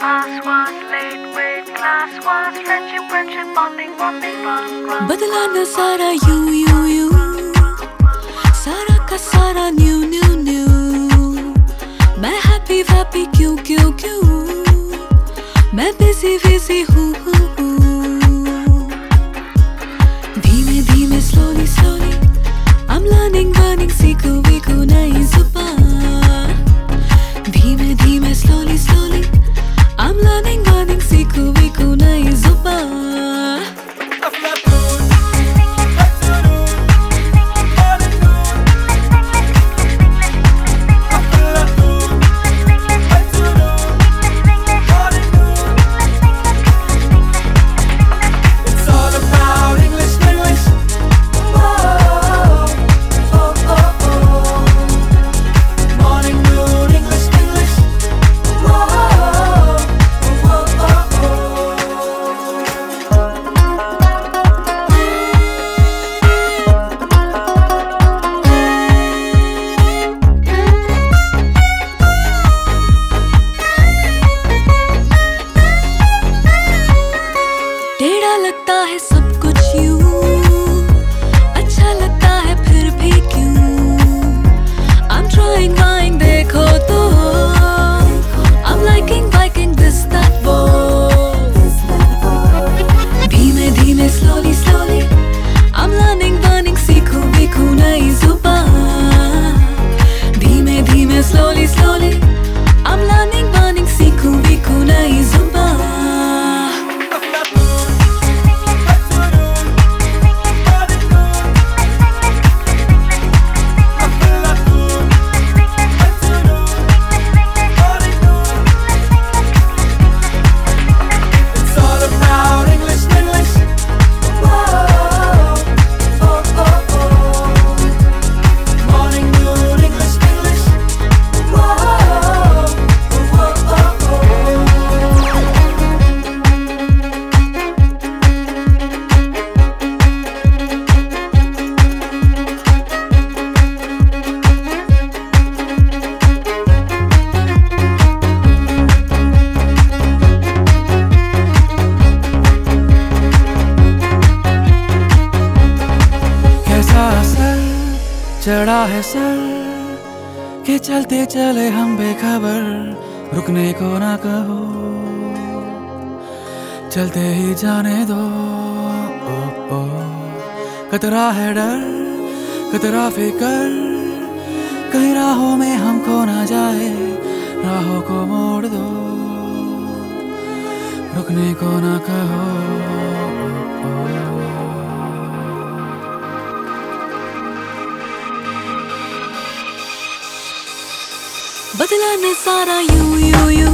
Pass was late, wait, class was friendship, bonding, run. बदला न सारा you सारा का सारा new मैं happy क्यों मैं busy हूँ धीमे slowly I'm learning सीखूं नई जुबान धीमे slowly I'm learning सीखूं नई जुबान लगता है सब कुछ यूं अच्छा लगता है फिर भी क्यों I'm trying देखो तो I'm liking this that वो धीमे slowly I'm learning सीखूं नई जुबान धीमे slowly I'm learning सीखूं नई जुबान चढ़ा है सर कि चलते चले हम बेखबर रुकने को ना कहो चलते ही जाने दो ओ कतरा है डर कतरा फिकर कहीं राहों में हमको ना जाए राहों को मोड़ दो रुकने को ना कहो बदला न सारा you